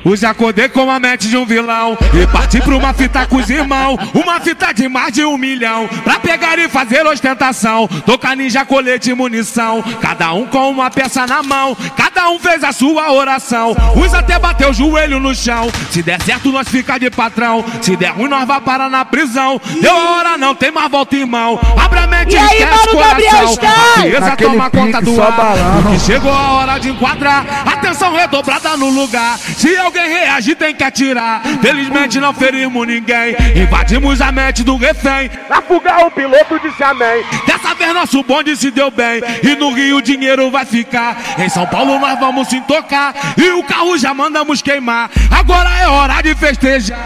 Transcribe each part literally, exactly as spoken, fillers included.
Hoje acordei com a mente de um vilão e parti pra uma fita com os irmãos. Uma fita de mais de um milhão pra pegar e fazer ostentação. Toca ninja, colete e munição, cada um com uma peça na mão. Cada um fez a sua oração. Uns até bateu o joelho no chão. Se der certo nós fica de patrão, se der ruim nós vai parar na prisão. Deu a hora, não tem mais volta, irmão. Abre a mente e esquece o coração. A frieza toma conta do ar, porque chegou a hora de enquadrar. Atenção redobrada no lugar. Se alguém reagir tem que atirar. Felizmente não ferimos ninguém. Invadimos a mente do refém. Na fuga o piloto disse amém. Dessa vez nosso bonde se deu bem. E no Rio o dinheiro vai ficar. Em São Paulo nós vamos se tocar. E o carro já mandamos queimar. Agora é hora de festejar.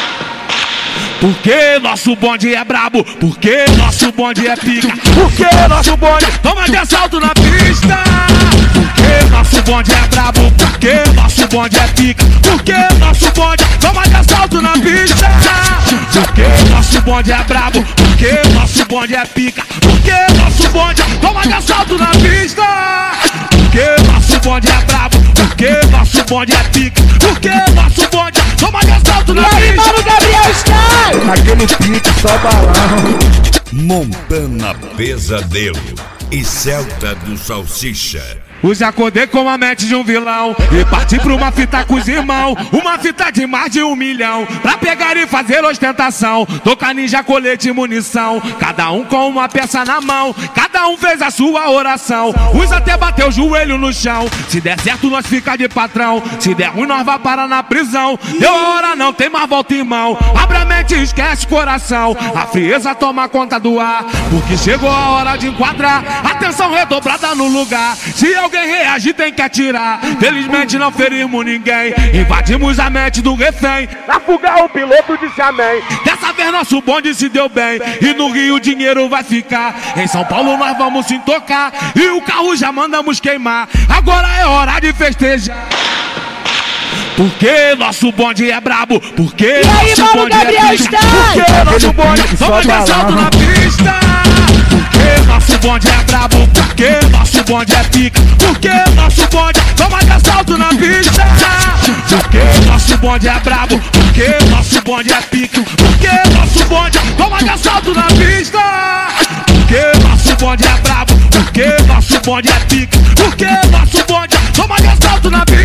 Porque nosso bonde é brabo, porque nosso bonde é pica, porque nosso bonde toma de assalto na pista. Porque nosso bonde é brabo, porque nosso bonde é pica, porque nosso bonde toma de assalto na pista. Porque nosso bonde é brabo, porque nosso bonde é pica, porque nosso bonde toma de assalto na pista. Porque nosso bonde é brabo, porque nosso bonde é pica, porque nosso bonde toma de assalto na pista. E aí, mano, Gabriel Style! Naquele pique, só balão. Montana Pesadelo e Celta do Salsicha. Hoje acordei com a mente de um vilão e parti pra uma fita com os irmãos. Uma fita de mais de um milhão pra pegar e fazer ostentação. Toca ninja, colete e munição, cada um com uma peça na mão. Cada um fez a sua oração. Uns até bateu o joelho no chão. Se der certo nós fica de patrão, se der ruim nós vai parar na prisão. Deu a hora, não tem mais volta, irmão. Abre a mente e esquece o coração. A frieza toma conta do ar, porque chegou a hora de enquadrar. Atenção redobrada no lugar. Se alguém reagir tem que atirar. Felizmente não ferimos ninguém. Invadimos a mente do refém. Na fuga o piloto disse amém. Dessa vez nosso bonde se deu bem. E no Rio o dinheiro vai ficar. Em São Paulo nós vamos se tocar. E o carro já mandamos queimar. Agora é hora de festejar. Porque nosso bonde é brabo, porque e aí, nosso mano, bonde Gabriel é pica, porque nosso bonde toma de assalto na pista. Porque nosso bonde é brabo, porque nosso bonde é pica, porque nosso bonde toma de assalto na pista. Porque nosso bonde é brabo, porque nosso bonde é pica, porque nosso bonde toma de assalto na pista. Porque nosso bonde é brabo, porque nosso bonde é pica, porque nosso bonde toma de assalto na pista.